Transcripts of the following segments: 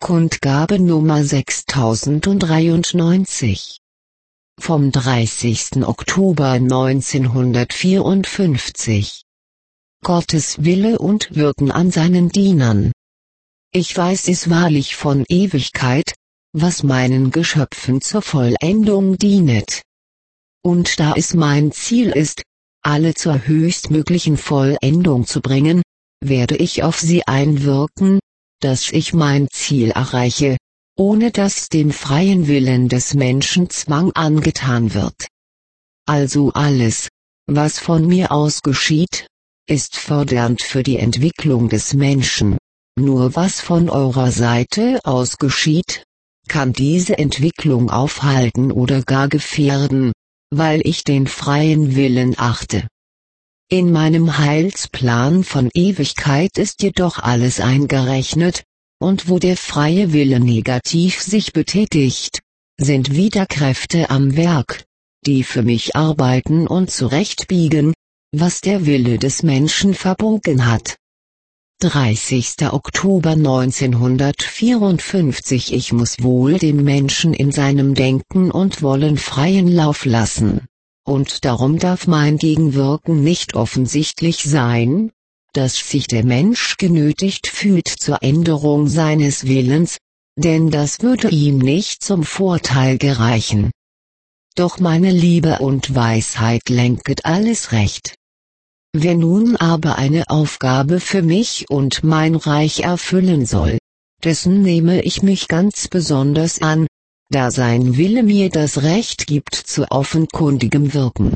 Kundgabe Nummer 6093. Vom 30. Oktober 1954. Gottes Wille und Wirken an seinen Dienern. Ich weiß es wahrlich von Ewigkeit, was meinen Geschöpfen zur Vollendung dienet. Und da es mein Ziel ist, alle zur höchstmöglichen Vollendung zu bringen, werde ich auf sie einwirken, dass ich mein Ziel erreiche, ohne dass dem freien Willen des Menschen Zwang angetan wird. Also alles, was von mir aus geschieht, ist fördernd für die Entwicklung des Menschen. Nur was von eurer Seite aus geschieht, kann diese Entwicklung aufhalten oder gar gefährden, weil ich den freien Willen achte. In meinem Heilsplan von Ewigkeit ist jedoch alles eingerechnet, und wo der freie Wille negativ sich betätigt, sind wieder Kräfte am Werk, die für mich arbeiten und zurechtbiegen, was der Wille des Menschen verbogen hat. 30. Oktober 1954. Ich muss wohl dem Menschen in seinem Denken und Wollen freien Lauf lassen. Und darum darf mein Gegenwirken nicht offensichtlich sein, dass sich der Mensch genötigt fühlt zur Änderung seines Willens, denn das würde ihm nicht zum Vorteil gereichen. Doch meine Liebe und Weisheit lenket alles recht. Wer nun aber eine Aufgabe für mich und mein Reich erfüllen soll, dessen nehme ich mich ganz besonders an, da sein Wille mir das Recht gibt zu offenkundigem Wirken.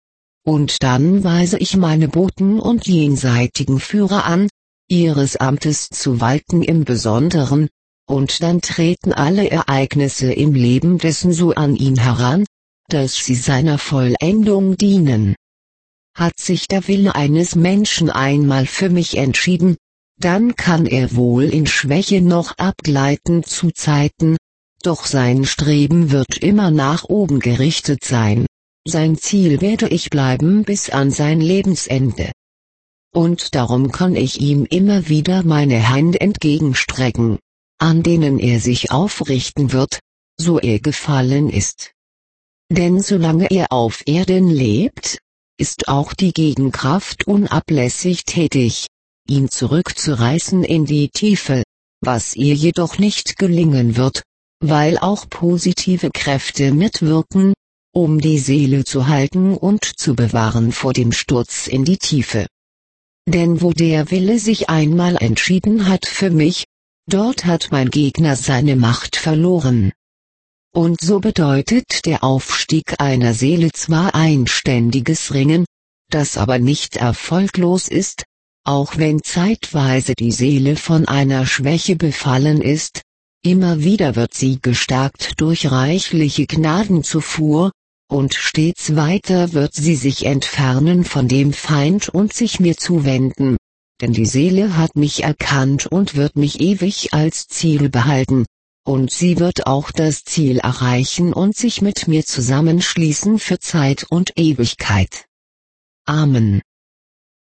Und dann weise ich meine Boten und jenseitigen Führer an, ihres Amtes zu walten im Besonderen, und dann treten alle Ereignisse im Leben dessen so an ihn heran, dass sie seiner Vollendung dienen. Hat sich der Wille eines Menschen einmal für mich entschieden, dann kann er wohl in Schwäche noch abgleiten zu Zeiten, doch sein Streben wird immer nach oben gerichtet sein, sein Ziel werde ich bleiben bis an sein Lebensende. Und darum kann ich ihm immer wieder meine Hände entgegenstrecken, an denen er sich aufrichten wird, so er gefallen ist. Denn solange er auf Erden lebt, ist auch die Gegenkraft unablässig tätig, ihn zurückzureißen in die Tiefe, was ihr jedoch nicht gelingen wird, weil auch positive Kräfte mitwirken, um die Seele zu halten und zu bewahren vor dem Sturz in die Tiefe. Denn wo der Wille sich einmal entschieden hat für mich, dort hat mein Gegner seine Macht verloren. Und so bedeutet der Aufstieg einer Seele zwar ein ständiges Ringen, das aber nicht erfolglos ist, auch wenn zeitweise die Seele von einer Schwäche befallen ist, immer wieder wird sie gestärkt durch reichliche Gnadenzufuhr, und stets weiter wird sie sich entfernen von dem Feind und sich mir zuwenden, denn die Seele hat mich erkannt und wird mich ewig als Ziel behalten, und sie wird auch das Ziel erreichen und sich mit mir zusammenschließen für Zeit und Ewigkeit. Amen.